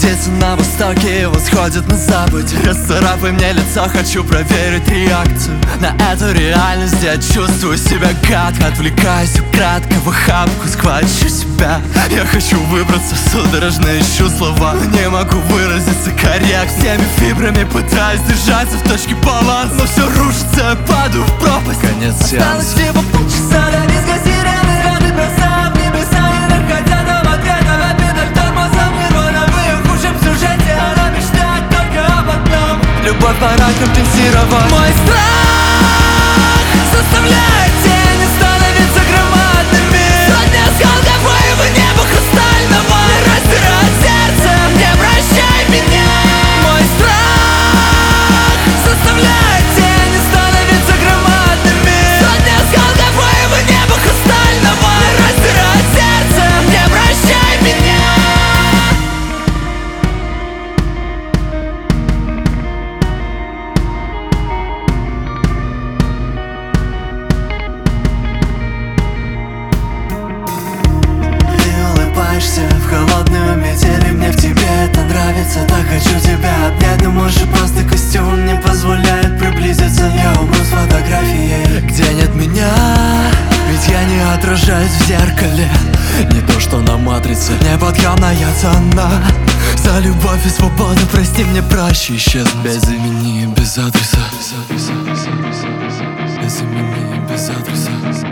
Птицы на востоке восходят на западе. Расцарапай мне лицо, хочу проверить реакцию на эту реальность. Я чувствую себя гадко, отвлекаюсь украдко, в охапку схвачу себя. Я хочу выбраться, судорожно ищу слова, но не могу выразиться корректно. Всеми фибрами пытаюсь держаться в точке баланса, но все рушится, я падаю в пропасть. Конец сеанса. Осталось всего полчаса до визга сирены, звезды бросают в небеса, не находя там ответа в обидах тормозом. Нирвана в ее худшем сюжете, она мечтает только об одном: любовь пора компенсировать. Мой страх заставляет тени становиться громадными. Сотни осколков в небо хрустального раздирает сердце, не прощай меня. Мой страх заставляет тени становиться громадными. Сотни осколков в небо хрустального раздирает сердце, не прощай меня. В холодную метель, мне в тебе это нравится. Так хочу тебя обнять, но может просто костюм не позволяет приблизиться. Я умру с фотографией, где нет меня, ведь я не отражаюсь в зеркале. Не то что на матрице, неподъемная цена. За любовь и свободу прости мне проще исчезнуть. Без имени и без адреса, без имени и без адреса.